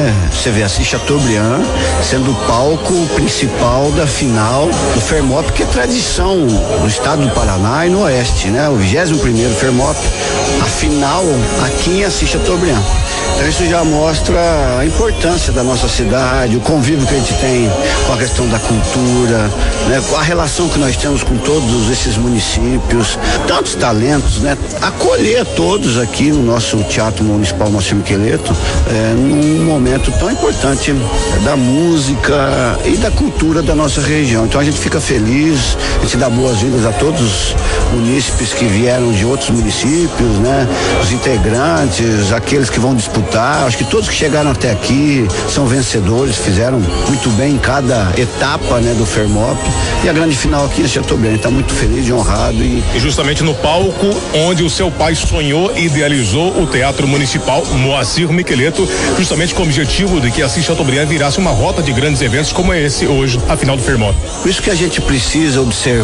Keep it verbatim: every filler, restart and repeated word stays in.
né? Você vê Assis Chateaubriand sendo o palco principal da final do Fermop, que é tradição no estado do Paraná e no Oeste, né? O vigésimo primeiro Fermop, a final aqui em Assis Chateaubriand. Então isso já mostra a importância da nossa cidade, o convívio que a gente tem com a questão da cultura, né? A relação que nós temos com todos esses municípios, tantos talentos, né? Acolher todos aqui no nosso Teatro Municipal Moacir Miqueleto, é, num momento tão importante da música e da cultura da nossa região. Então a gente fica feliz, a gente dá boas-vindas a todos os munícipes que vieram de outros municípios, né? Os integrantes, aqueles que vão disputar. Acho que todos que chegaram até aqui são vencedores, fizeram muito bem em cada etapa, né, do Fermop. E a grande final aqui em Chateaubriand, está muito feliz e honrado. E... e justamente no palco onde o seu pai sonhou e idealizou o Teatro Municipal Moacir Miqueleto, justamente com o objetivo de que Assis Chateaubriand virasse uma rota de grandes eventos como esse hoje, a final do Fermop. Por isso que a gente precisa observar